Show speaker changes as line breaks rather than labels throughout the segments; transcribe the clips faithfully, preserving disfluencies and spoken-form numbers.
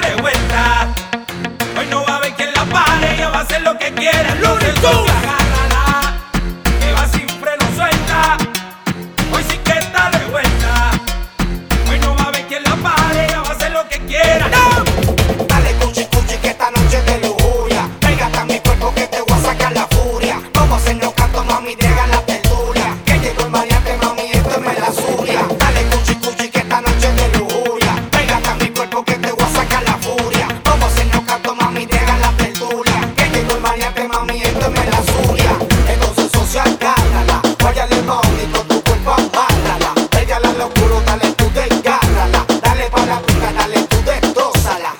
revuelta. Hoy no va a haber quien la pare, ella va a hacer lo que quiera. Looney Tunes, agárrala, que va sin freno suelta. Hoy sí que está revuelta. Hoy no va a haber quien la pare, ella va a hacer lo que quiera. ¡No!
Dale cuchi cuchi que esta noche es de lujuria. Pégate a mi cuerpo que te voy a sacar la furia. Vamos a hacernos canto, mami, deja la tertulia. Que llegó el variante, mami, esto es me la suya. Dale cuchi cuchi que esta noche es de lujuria. Pégate a mi cuerpo que te voy a sacar la furia. Vamos a hacernos canto, mami, deja la tertulia. Que llegó el variante, mami, esto es me la suya. Entonces social, gánala. Váyale mami, con tu cuerpo amárrala. Pégala al oscuro, dale tú desgárrala. Dale para la pica, dale tú destrózala.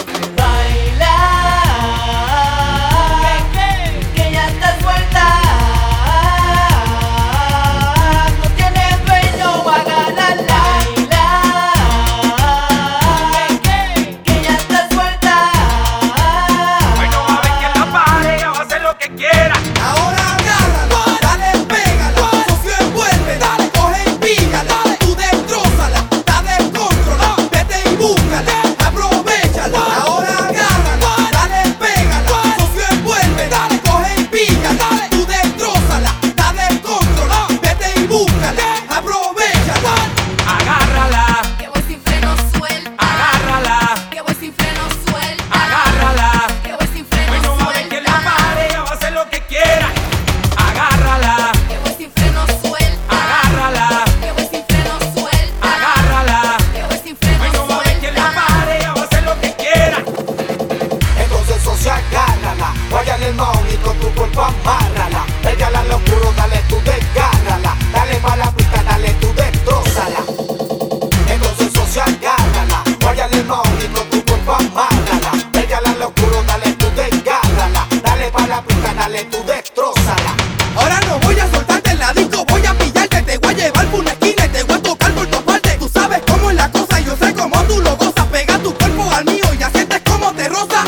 Váyale mami, con tu cuerpo amárrala. Pégala al oscuro, dale tú desgárrala. Dale pa' la pista, dale tú destrózala. Entonces social, gárrala. Váyale mami, con tu cuerpo amárrala. Pégala al oscuro, dale tú desgárrala. Dale pa' la pista, dale tú destrózala.
Ahora no voy a soltarte en la disco, voy a pillarte, te voy a llevar por una esquina y te voy a tocar por tu parte. Tú sabes cómo es la cosa y yo sé cómo tú lo gozas. Pega tu cuerpo al mío y ya sientes cómo te roza.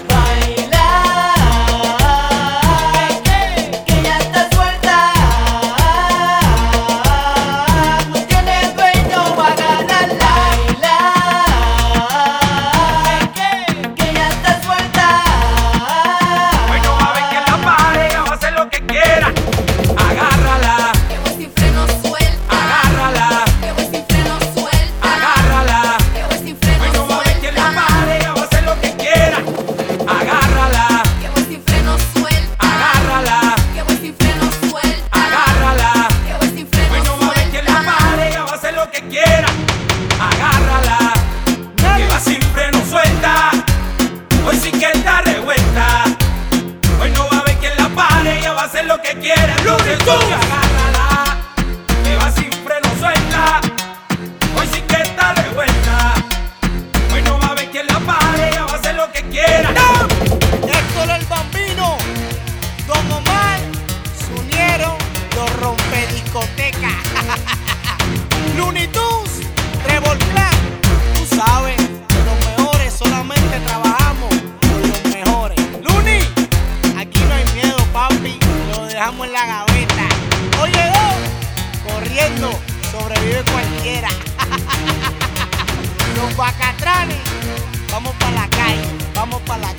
Hacer lo que quiera, Looney Tunes, agárrala, que va sin freno suelta. Hoy sí que está de vuelta. Hoy no va a haber quien la pare, ella va a hacer lo que quiera. ¡No!
Héctor el Bambino, Don Omar, se unieron los rompediscotecas. Looney Tunes, Trevor Black, tú sabes, que los mejores solamente trabajamos con los mejores. Looney, aquí no hay miedo, papi. Lo dejamos en la gaveta. Oye, dos, corriendo, sobrevive cualquiera. Los bacatranes, vamos para la calle, vamos para la